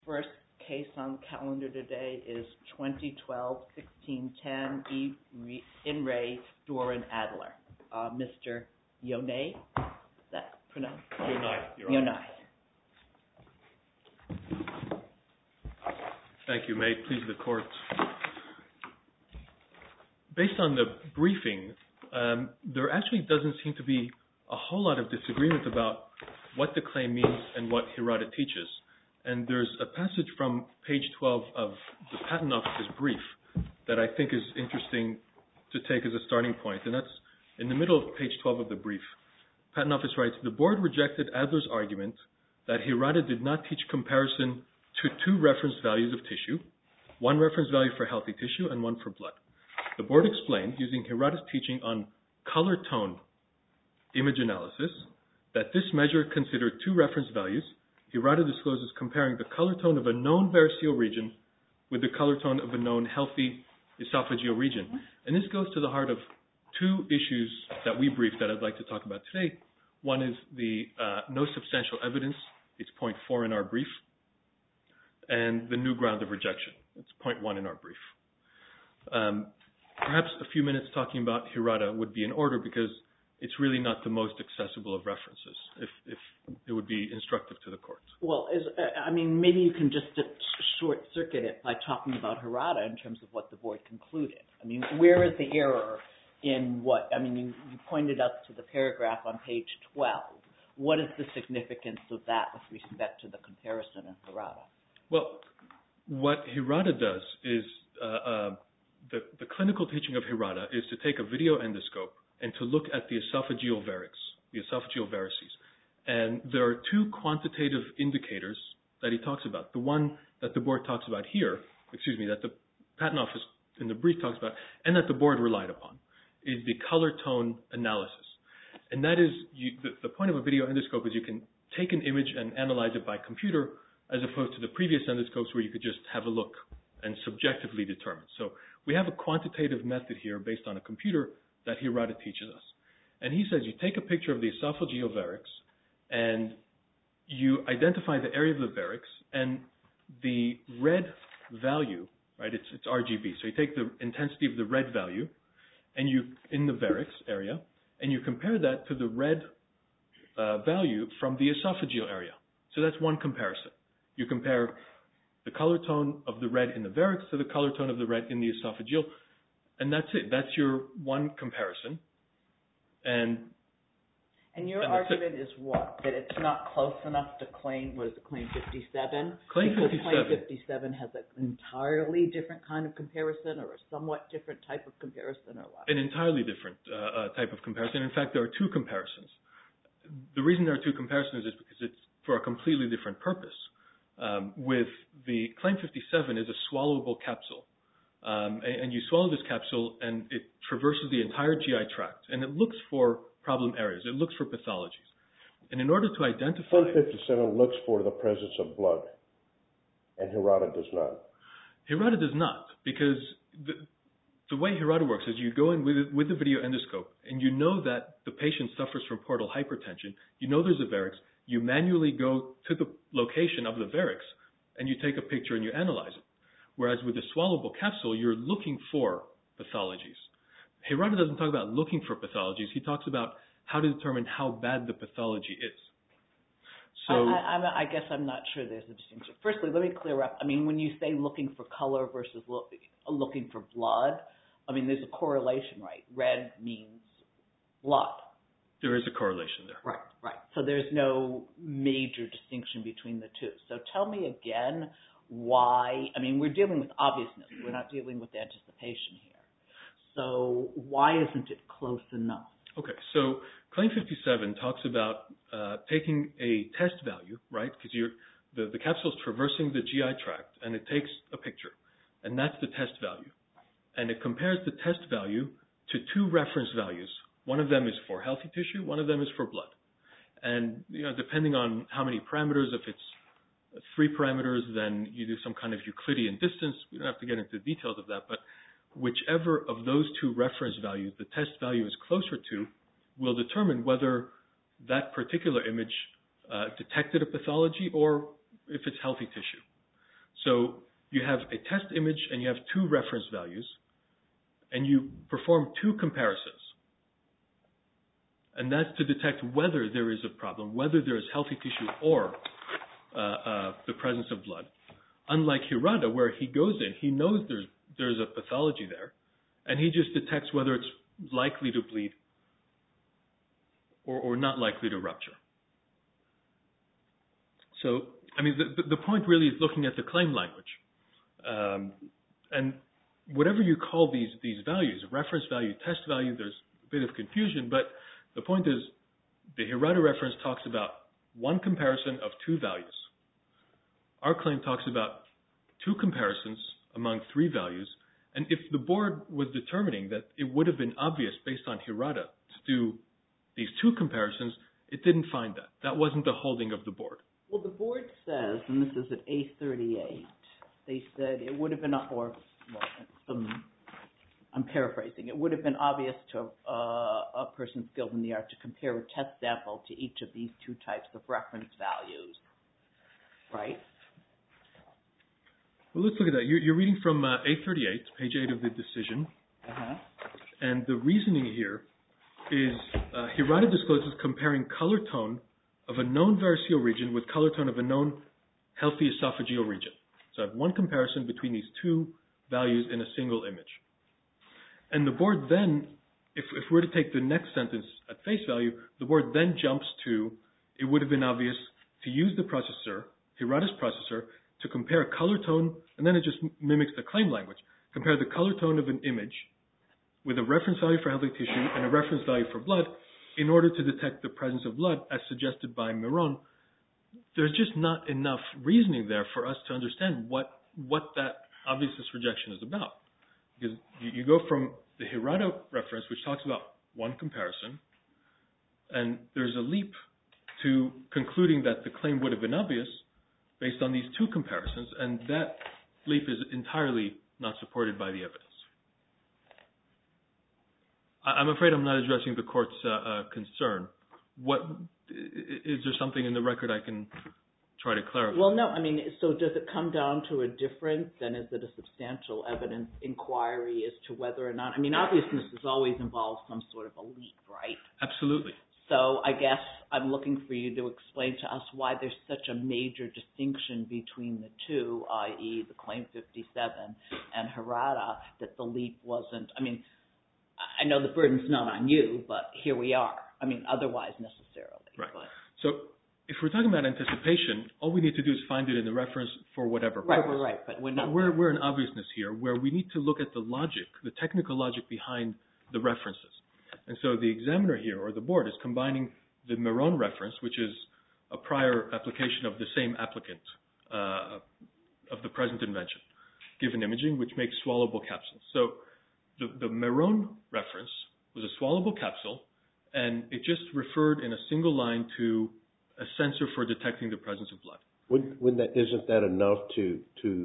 First case on the calendar today is 2012-1610 in Re Doran Adler. Mr. Yonai, is that pronounced? Yonai. Thank you. May it please the court. Based on the briefing, there actually doesn't seem to be a whole lot of disagreement about what the claim means and what Hirata teaches. And there's a passage from page 12 of the Patent Office's brief that I think is interesting to take as a starting point. And that's in the middle of page 12 of the brief. Patent Office writes, the board rejected Adler's argument that Hirata did not teach comparison to two reference values of tissue, one reference value for healthy tissue and one for blood. The board explained, using Hirata's teaching on color tone image analysis, that this measure considered two reference values. Hirata discloses comparing the color tone of a known variceal region with the color tone of a known healthy esophageal region. And this goes to the heart of two issues that we briefed that I'd like to talk about today. One is the no substantial evidence. It's point 4 in our brief. And the new ground of rejection. It's point 1 in our brief. Perhaps a few minutes talking about Hirata would be in order because it's really not the most accessible of references, if it would be instructive to the court. Well, maybe you can just short-circuit it by talking about Hirata in terms of what the board concluded. I mean, where is the error in what, you pointed us to the paragraph on page 12. What is the significance of that with respect to the comparison of Hirata? Well, what Hirata does is, the clinical teaching of Hirata is to take a video endoscope and to look at the esophageal varices. And there are two quantitative indicators that he talks about. The one that the board talks about here, that the Patent Office in the brief talks about, and that the board relied upon, is the color tone analysis. And that is, the point of a video endoscope is you can take an image and analyze it by computer, as opposed to the previous endoscopes where you could just have a look and subjectively determine. So we have a quantitative method here based on a computer that Hirata teaches us. And he says you take a picture of the esophageal varix and you identify the area of the varix and the red value, right, it's RGB. So you take the intensity of the red value and you in the varix area and you compare that to the red value from the esophageal area. So that's one comparison. You compare the color tone of the red in the varix to the color tone of the red in the esophageal, and that's it. That's your one comparison. And your argument is what? That it's not close enough to claim, what is it, claim 57? Claim 57. Claim 57 has an entirely different kind of comparison or a somewhat different type of comparison or what? An entirely different type of comparison. In fact, there are two comparisons. The reason there are two comparisons is because it's for a completely different purpose. With the Claim 57 is a swallowable capsule. And you swallow this capsule and it traverses the entire GI tract and it looks for problem areas. It looks for pathologies. And in order to identify... Claim 57 looks for the presence of blood and Hirata does not. Hirata does not, because the way Hirata works is you go in with the video endoscope and you know that the patient suffers from portal hypertension. You know there's a varix. You manually go to the location of the varix and you take a picture and you analyze it. Whereas with the swallowable capsule, you're looking for pathologies. Hirata doesn't talk about looking for pathologies. He talks about how to determine how bad the pathology is. So I guess I'm not sure there's a distinction. Firstly, let me clear up. When you say looking for color versus looking for blood, there's a correlation, right? Red means blood. There is a correlation there. Right. So there's no major distinction between the two. So tell me again why, we're dealing with obviousness. We're not dealing with anticipation here. So why isn't it close enough? Okay, so Claim 57 talks about taking a test value, right? Because the capsule is traversing the GI tract and it takes a picture. And that's the test value. And it compares the test value to two reference values. One of them is for healthy tissue, one of them is for blood. And depending on how many parameters, if it's 3 parameters, then you do some kind of Euclidean distance. We don't have to get into the details of that, but whichever of those two reference values the test value is closer to will determine whether that particular image detected a pathology or if it's healthy tissue. So you have a test image and you have two reference values, and you perform two comparisons. And that's to detect whether there is a problem, whether there is healthy tissue or the presence of blood. Unlike Hirata, where he goes in, he knows there's a pathology there, and he just detects whether it's likely to bleed or not likely to rupture. So, I mean, the point really is looking at the claim language. And whatever you call these values, reference value, test value, there's a bit of confusion, but the point is the Hirata reference talks about one comparison of two values. Our claim talks about two comparisons among three values, and if the board was determining that it would have been obvious based on Hirata to do these two comparisons, it didn't find that. That wasn't the holding of the board. Well, the board says, and this is at A38, they said it would have been, I'm paraphrasing, it would have been obvious to a person skilled in the art to compare a test sample to each of these two types of reference values, right? Well, let's look at that. You're reading from A38, page 8 of the decision. And the reasoning here is Hirata discloses comparing color tone of a known variceal region with color tone of a known healthy esophageal region. So I have one comparison between these two values in a single image. And the board then, if we're to take the next sentence at face value, the board then jumps to, it would have been obvious to use the processor, Hirata's processor, to compare color tone, and then it just mimics the claim language, compare the color tone of an image with a reference value for healthy tissue and a reference value for blood in order to detect the presence of blood as suggested by Miron. There's just not enough reasoning there for us to understand what that obviousness rejection is about. Because you go from the Hirata reference, which talks about one comparison, and there's a leap to concluding that the claim would have been obvious based on these two comparisons, and that leap is entirely not supported by the evidence. I'm afraid I'm not addressing the court's concern. Is there something in the record I can try to clarify? Well, no. I mean, so does it come down to a difference, and is it a substantial evidence inquiry as to whether or not? I mean, obviousness has always involved some sort of a leap, right? Absolutely. So I guess I'm looking for you to explain to us why there's such a major distinction between the two, i.e. the Claim 57 and Hirata, that the leap wasn't. I mean, I know the burden's not on you, but here we are. I mean, otherwise necessarily. Right. But. So if we're talking about anticipation, all we need to do is find it in the reference for whatever purpose. Right. But we're not. We're in obviousness here, where we need to look at the logic, the technical logic behind the references. And so the examiner here, or the board, is combining the Miron reference, which is a prior application of the same applicant of the present invention, given imaging, which makes swallowable capsules. So the Miron reference was a swallowable capsule, and it just referred in a single line to a sensor for detecting the presence of blood. Isn't that enough to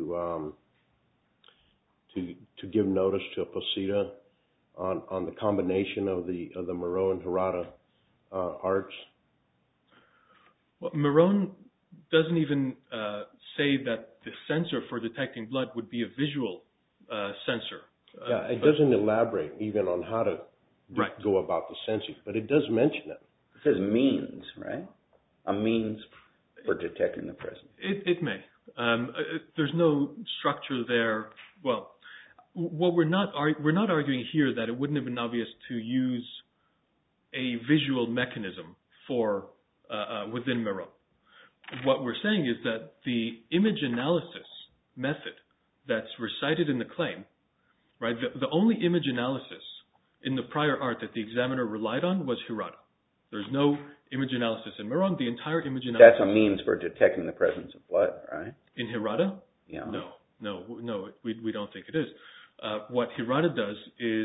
give notice to a posita on the combination of the Miron Hirata arts? Well, Miron doesn't even say that the sensor for detecting blood would be a visual sensor. It doesn't elaborate even on how to go about the sensing, but it does mention it. It says means, right? A means for detecting the presence. It may. There's no structure there. Well, what we're not arguing here that it wouldn't have been obvious to use a visual mechanism for within Miron. What we're saying is that the image analysis method that's recited in the claim, right? The only image analysis in the prior art that the examiner relied on was Hirata. There's no image analysis in Miron. The entire image analysis. That's a means for detecting the presence of blood, right? In Hirata? Yeah. No, we don't think it is. What Hirata does is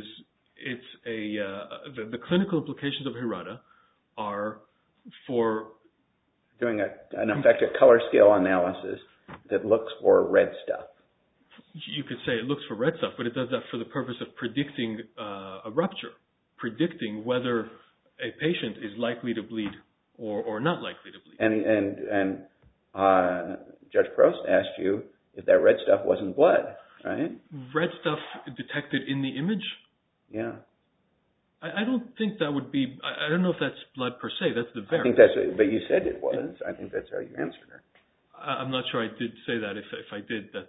the clinical implications of Hirata are for doing an effective color scale analysis that looks for red stuff. You could say it looks for red stuff, but it does that for the purpose of predicting a rupture, predicting whether a patient is likely to bleed or not likely to bleed. And Judge Prost asked you if that red stuff wasn't blood, right? Red stuff detected in the image? Yeah. I don't think that would be, I don't know if that's blood per se, that's the I think Verix. that's, but you said it was. I think that's how you answered her. I'm not sure I did say that. If I did, that's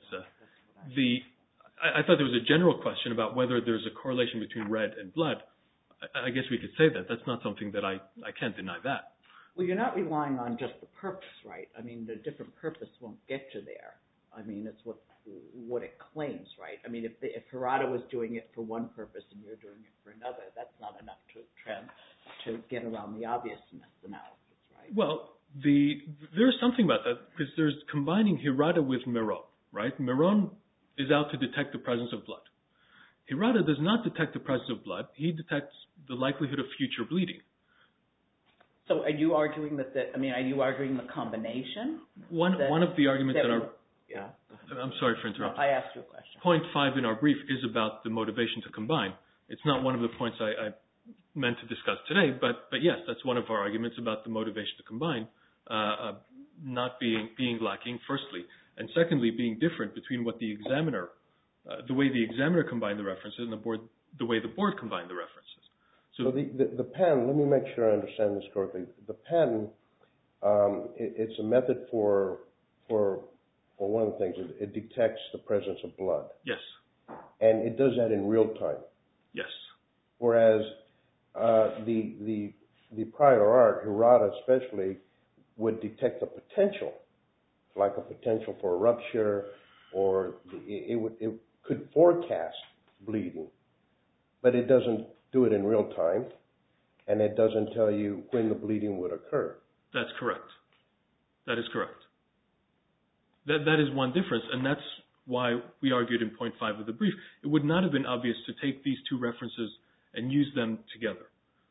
I thought there was a general question about whether there's a correlation between red and blood. I guess we could say that. That's not something that I can't deny that. Well, you're not relying on just the purpose, right? I mean, the different purpose won't get you there. I mean, it's what it claims, right? I mean, if Harada was doing it for one purpose and you're doing it for another, that's not enough to get around the obviousness analysis, right? Well, there's something about that because there's combining Harada with Meron, right? Meron is out to detect the presence of blood. Harada does not detect the presence of blood. He detects the likelihood of future bleeding. So are you arguing are you arguing the combination? One of the arguments in our... Yeah. I'm sorry for interrupting. I asked you a question. Point 5 in our brief is about the motivation to combine. It's not one of the points I meant to discuss today, but yes, that's one of our arguments about the motivation to combine not being lacking, firstly, and secondly, being different between what the examiner, the way the examiner combined the references and the way the board combined the references. So the patent, let me make sure I understand this correctly. The patent, it's a method for one of the things, it detects the presence of blood. Yes. And it does that in real time. Yes. Whereas the prior art, Harada especially, would detect the potential, like a potential for a rupture, or it could forecast bleeding, but it doesn't do it in real time, and it doesn't tell you when the bleeding would occur. That's correct. That is correct. That is one difference, and that's why we argued in point 5 of the brief. It would not have been obvious to take these two references and use them together.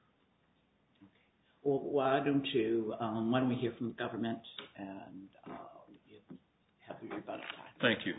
Well, why don't we hear from the government and have the rebuttal time? Thank you.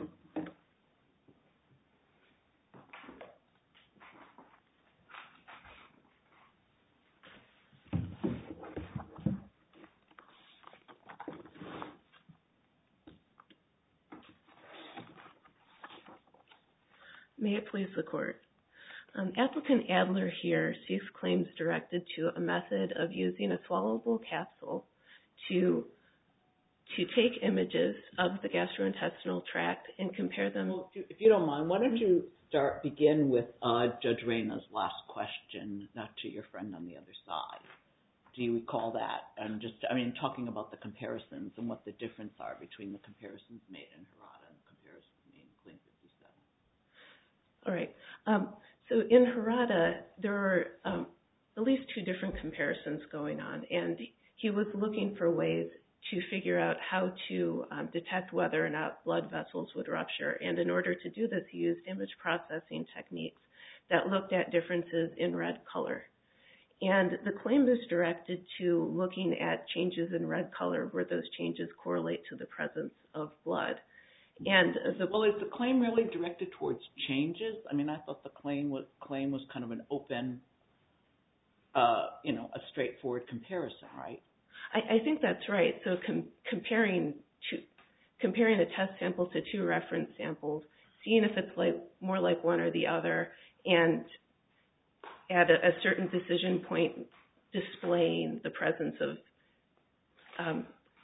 May it please the Court. Applicant Adler here seeks claims directed to a method of using a swallowable capsule to take images of the gastrointestinal tract and compare them. Well, if you don't mind, why don't you begin with Judge Reyna's last question to your friend on the other side. Do you recall that? And talking about the comparisons and what the difference are between the comparisons made in Harada and the comparisons made in Claim 57. All right. So in Harada, there are at least two different comparisons going on, and he was looking for ways to figure out how to detect whether or not blood vessels would rupture. And in order to do this, he used image processing techniques that looked at differences in red color. And the claim is directed to looking at changes in red color where those changes correlate to the presence of blood. And is the claim really directed towards changes? I mean, I thought the claim was kind of an open, a straightforward comparison, right? I think that's right. So comparing a test sample to two reference samples, seeing if it's more like one or the other, and at a certain decision point, displaying the presence of.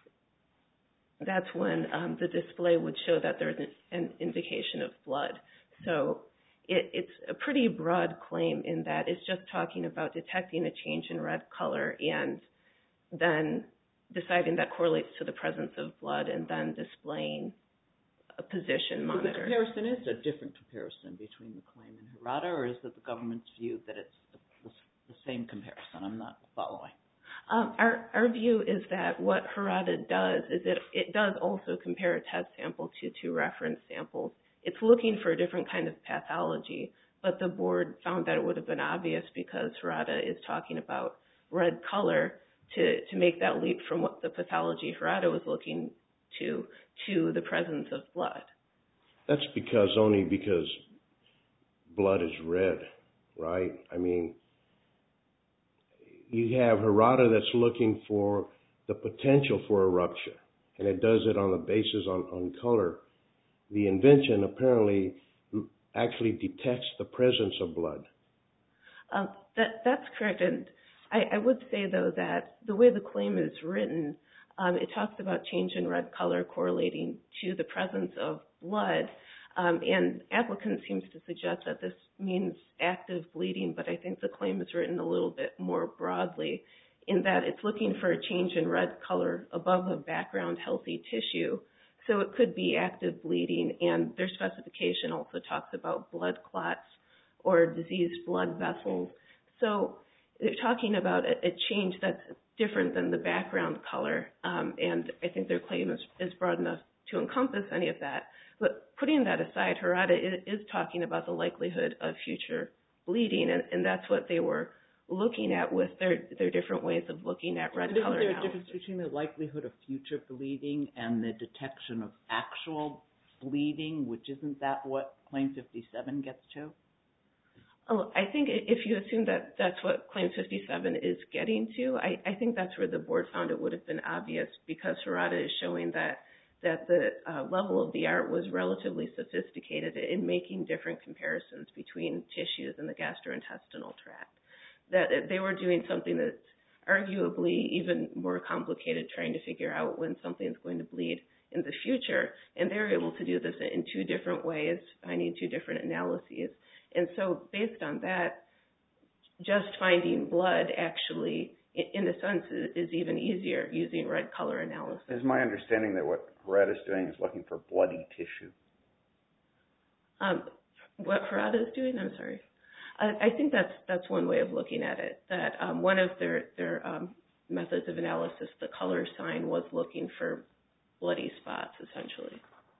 That's when the display would show that there's an indication of blood. So it's a pretty broad claim in that it's just talking about detecting a change in red color and then deciding that correlates to the presence of blood and then displaying a position monitor. The comparison is a different comparison between the claim and Harada, or is it the government's view that it's the same comparison? I'm not following. Our view is that what Harada does is it does also compare a test sample to two reference samples. It's looking for a different kind of pathology, but the board found that it would have been obvious because Harada is talking about red color to make that leap from what the pathology Harada was looking to the presence of blood. That's only because blood is red, right? I mean, you have Harada that's looking for the potential for a rupture, and it does it on the basis on color. the invention apparently actually detects the presence of blood. That's correct. And I would say, though, that the way the claim is written, it talks about change in red color correlating to the presence of blood. And applicant seems to suggest that this means active bleeding, but I think the claim is written a little bit more broadly in that it's looking for a change in red color above a background healthy tissue. So it could be active bleeding, and their specification also talks about blood clots or diseased blood vessels. So they're talking about a change that's different than the background color, and I think their claim is broad enough to encompass any of that. But putting that aside, Harada is talking about the likelihood of future bleeding, and that's what they were looking at with their different ways of looking at red color analysis. Is there a difference between the likelihood of future bleeding and the detection of actual bleeding, which isn't that what Claim 57 gets to? Oh, I think if you assume that that's what Claim 57 is getting to, I think that's where the board found it would have been obvious, because Harada is showing that the level of the art was relatively sophisticated in making different comparisons between tissues in the gastrointestinal tract. That they were doing something that's arguably even more complicated, trying to figure out when something's going to bleed in the future, and they're able to do this in two different ways, finding two different analyses. And so based on that, just finding blood actually, in a sense, is even easier using red color analysis. It's my understanding that what Harada is doing is looking for bloody tissue. What Harada is doing? I'm sorry. I think that's one way of looking at it, that one of their methods of analysis, the color sign, was looking for bloody spots, essentially.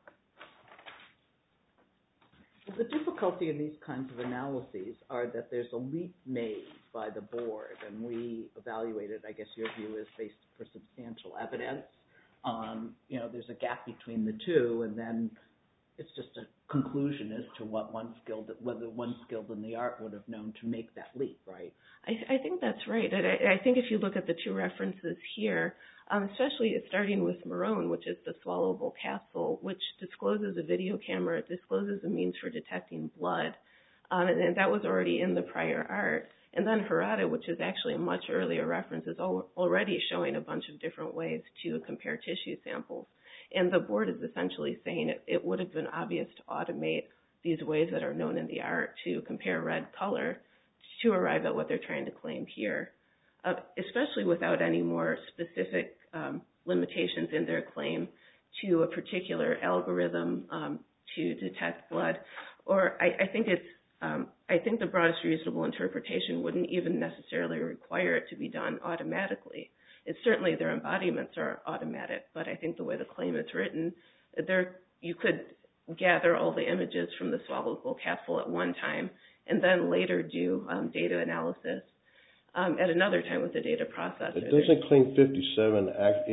The difficulty in these kinds of analyses are that there's a leap made by the board, and we evaluated, I guess your view is based for substantial evidence. There's a gap between the two, and then it's just a conclusion as to whether one skilled in the art would have known to make that leap, right? I think that's right. And I think if you look at the two references here, especially starting with Marone, which is the swallowable capsule, which discloses a video camera, it discloses a means for detecting blood, and that was already in the prior art. And then Harada, which is actually a much earlier reference, is already showing a bunch of different ways to compare tissue samples. And the board is essentially saying it would have been obvious to automate these ways that are known in the art to compare red color to arrive at what they're trying to claim here, especially without any more specific limitations in their claim to a particular algorithm to detect blood. Or I think the broadest reasonable interpretation wouldn't even necessarily require it to be done automatically. It's certainly their embodiments are automatic, but I think the way the claim is written, you could gather all the images from the swallowable capsule at one time and then later do data analysis at another time with the data processor. It doesn't Claim 57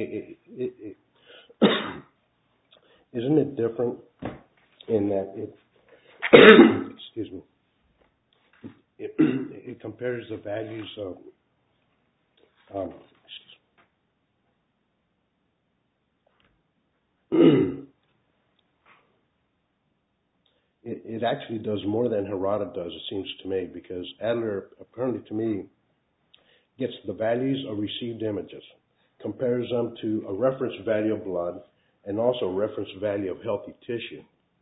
isn't it different in that it excuse me, it compares the values of it actually does more than Harada does, it seems to me, because Adler, apparently to me, gets the values of received images, compares them to a reference value of blood, and also a reference value of healthy tissue.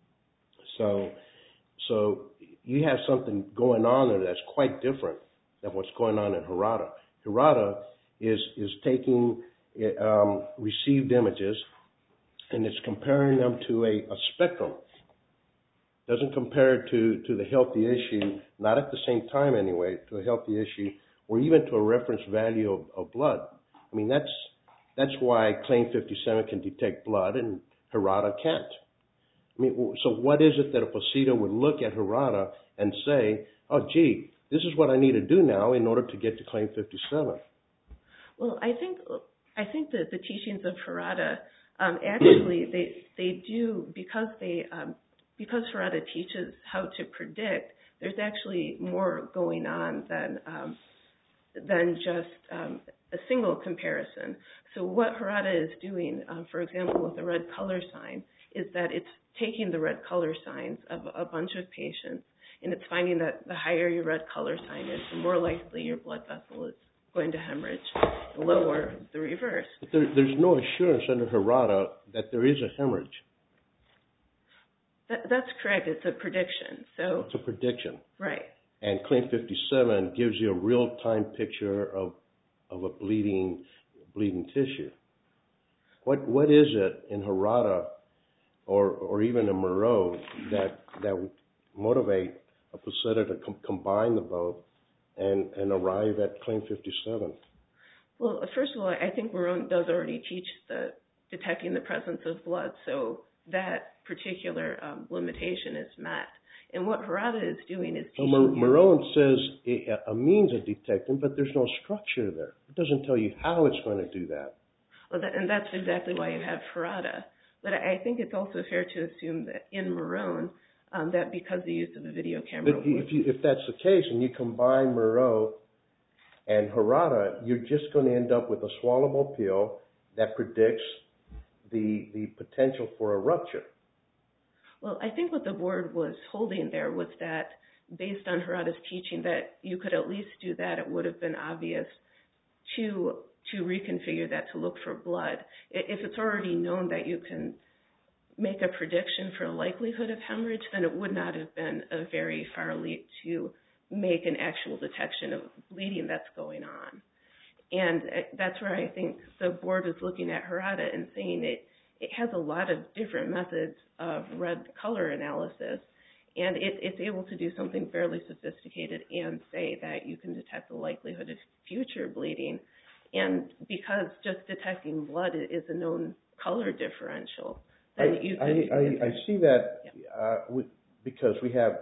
So you have something going on there that's quite different than what's going on in Harada. Harada is taking received images and it's comparing them to a spectrum. Doesn't compare it to the healthy issue, not at the same time anyway, to a healthy issue, or even to a reference value of blood. I mean, that's why Claim 57 can detect blood and Harada can't. I mean, so what is it that a posito would look at Harada and say, oh, gee, this is what I need to do now in order to get to Claim 57? Well, I think that the teachings of Harada actually they do, because Harada teaches how to predict, there's actually more going on than just a single comparison. So what Harada is doing, for example, with the red color sign, is that it's taking the red color signs of a bunch of patients, and it's finding that the higher your red color sign is, the more likely your blood vessel is going to hemorrhage. The lower, the reverse. But there's no assurance under Harada that there is a hemorrhage. That's correct. It's a prediction. So it's a prediction. Right. And Claim 57 gives you a real-time picture of a bleeding tissue. What is it in Harada or even in Moreau that would motivate a facility to combine the both and arrive at Claim 57? Well, first of all, I think Moreau does already teach detecting the presence of blood, so that particular limitation is met. And what Harada is doing is teaching Moreau says a means of detecting, but there's no structure there. It doesn't tell you how it's going to do that. Well, and that's exactly why you have Harada. But I think it's also fair to assume that in Moreau, that because the use of a video camera... But if that's the case and you combine Moreau and Harada, you're just going to end up with a swallowable pill that predicts the potential for a rupture. Well, I think what the board was holding there was that based on Harada's teaching that you could at least do that, it would have been obvious to reconfigure that to look for blood. If it's already known that you can make a prediction for a likelihood of hemorrhage, then it would not have been a very far leap to make an actual detection of bleeding that's going on. And that's where I think the board is looking at Harada and saying it has a lot of different methods of red color analysis, and it's able to do something fairly sophisticated and say that you can detect the likelihood of future bleeding. And because just detecting blood is a known color differential, then I see that because we have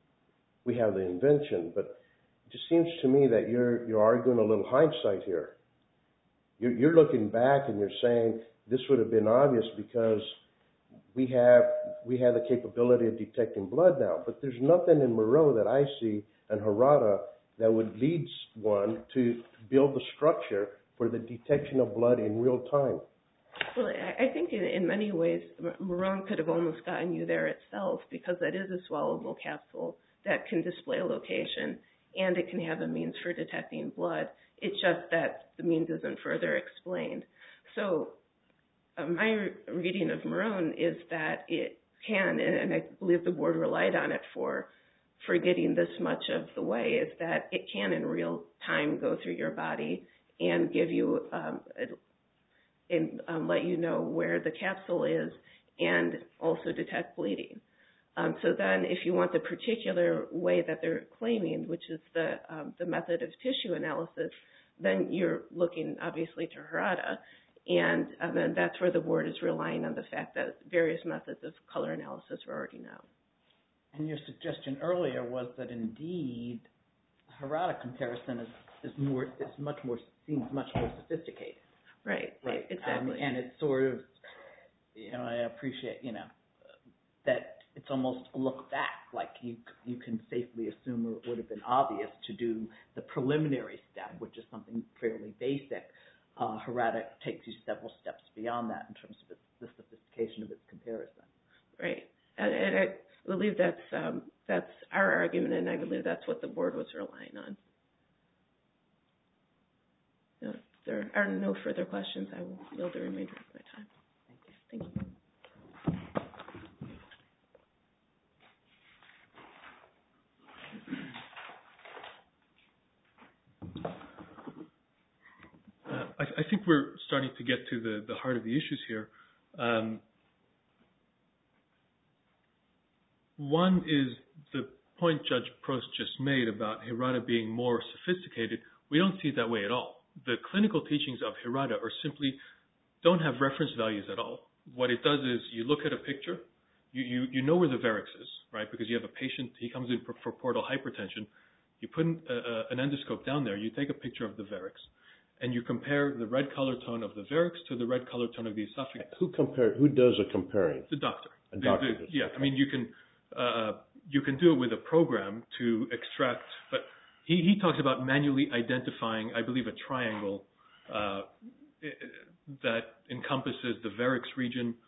the invention, but it just seems to me that you're arguing a little hindsight here. You're looking back and you're saying this would have been obvious because we have the capability of detecting blood now, but there's nothing in Moreau that I see and Harada that would lead one to build the structure for the detection of blood in real time. Well, I think in many ways, Moreau could have almost gotten you there itself because that is a swallowable capsule that can display a location and it can have a means for detecting blood. It's just that the means isn't further explained. So my reading of Moreau is that it can, and I believe the board relied on it for getting this much of the way, is that it can in real time go through your body and give you let you know where the capsule is and also detect bleeding. So then if you want the particular way that they're claiming, which is the method of tissue analysis, then you're looking obviously to Harada, and then that's where the board is relying on the fact that various methods of color analysis are already known. And your suggestion earlier was that indeed Harada comparison seems much more sophisticated. Right. Exactly. And it's sort of, I appreciate, that it's almost a look back, like you can safely assume or it would have been obvious to do the preliminary step, which is something fairly basic. Harada takes you several steps beyond that in terms of the sophistication of its comparison. Right. And I believe that's our argument, and I believe that's what the board was relying on. If there are no further questions, I will yield the remainder of my time. Thank you. I think we're starting to get to the heart of the issues here. One is the point Judge Prost just made about Harada being more sophisticated. We don't see it that way at all. The clinical teachings of Harada don't have reference values at all. What it does is you look at a picture, you know where the varix is, right? Because you have a patient, he comes in for portal hypertension. You put an endoscope down there, you take a picture of the varix, and you compare the red color tone of the varix to the red color tone of the esophagus. Who does the comparing? The doctor. A doctor. Yeah, I mean, you can do it with a program to extract, but he talks about manually identifying, I believe, a triangle that encompasses the varix region,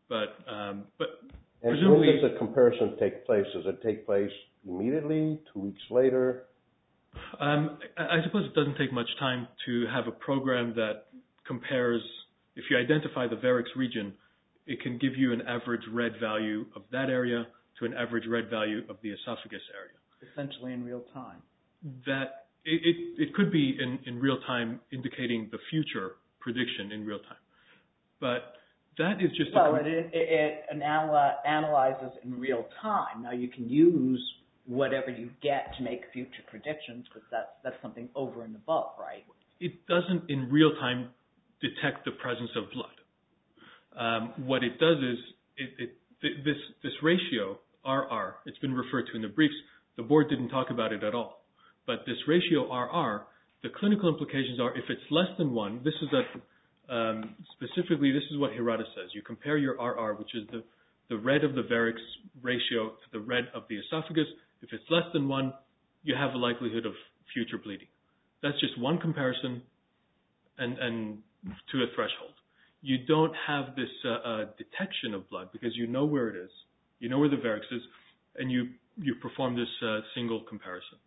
But and presumably, when does the comparison take place? Does it take place immediately, 2 weeks later? I suppose it doesn't take much time to have a program that compares. If you identify the varix region, it can give you an average red value of that area to an average red value of the esophagus area. Essentially in real time. That it could be in real time, indicating the future prediction in real time. But that is just it analyzes in real time. Now you can use whatever you get to make future predictions, but that's something over and above, right? It doesn't in real time detect the presence of blood. What it does is this ratio RR. It's been referred to in the briefs. The board didn't talk about it at all. But this ratio RR, the clinical implications are if it's less than 1. This is specifically this is what Hirata says. You compare your RR, which is the red of the varix ratio to the red of the esophagus. If it's less than 1, you have a likelihood of future bleeding. That's just one comparison and to a threshold. You don't have this detection of blood because you know where it is, you know where the varix is, and you perform this single comparison.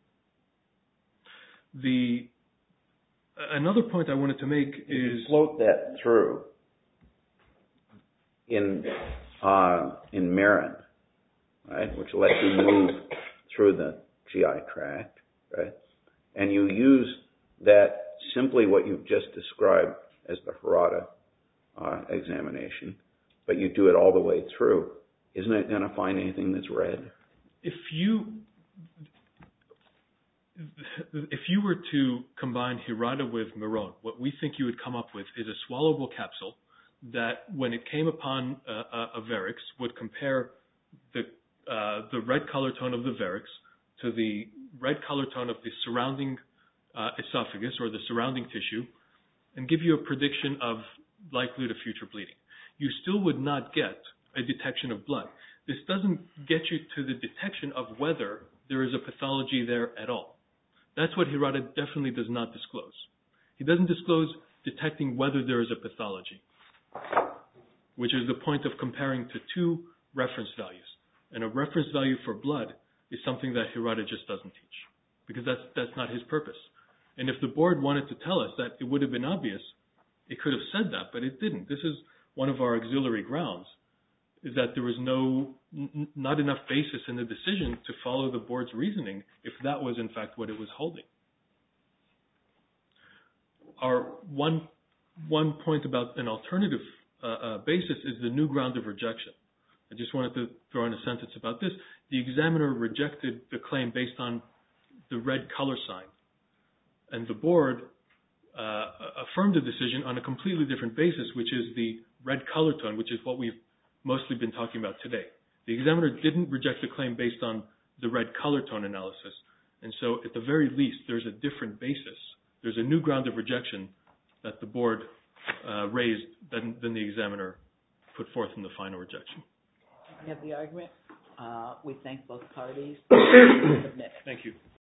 Another point I wanted to make is you float that through in Marin, right, which lets you move through the GI tract, right, and you use that simply what you've just described as the Hirata examination, but you do it all the way through. Isn't it going to find anything that's red? If you were to combine Hirata with Meron, what we think you would come up with is a swallowable capsule that, when it came upon a varix, would compare the red color tone of the varix to the red color tone of the surrounding esophagus or the surrounding tissue, and give you a prediction of likelihood of future bleeding. You still would not get a detection of blood. This doesn't get you to the detection of whether there is a pathology there at all. That's what Hirata definitely does not disclose. He doesn't disclose detecting whether there is a pathology, which is the point of comparing to two reference values. And a reference value for blood is something that Hirata just doesn't teach, because that's not his purpose. And if the board wanted to tell us that it would have been obvious, it could have said that, but it didn't. This is one of our auxiliary grounds, is that there was not enough basis in the decision to follow the board's reasoning if that was in fact what it was holding. Our one point about an alternative basis is the new ground of rejection. I just wanted to throw in a sentence about this. The examiner rejected the claim based on the red color sign, and the board affirmed the decision on a completely different basis, which is the red color tone, which is what we've mostly been talking about today. The examiner didn't reject the claim based on the red color tone analysis, and so at the very least there's a different basis. There's a new ground of rejection that the board raised than the examiner put forth in the final rejection. We have the argument. We thank both parties. Thank you.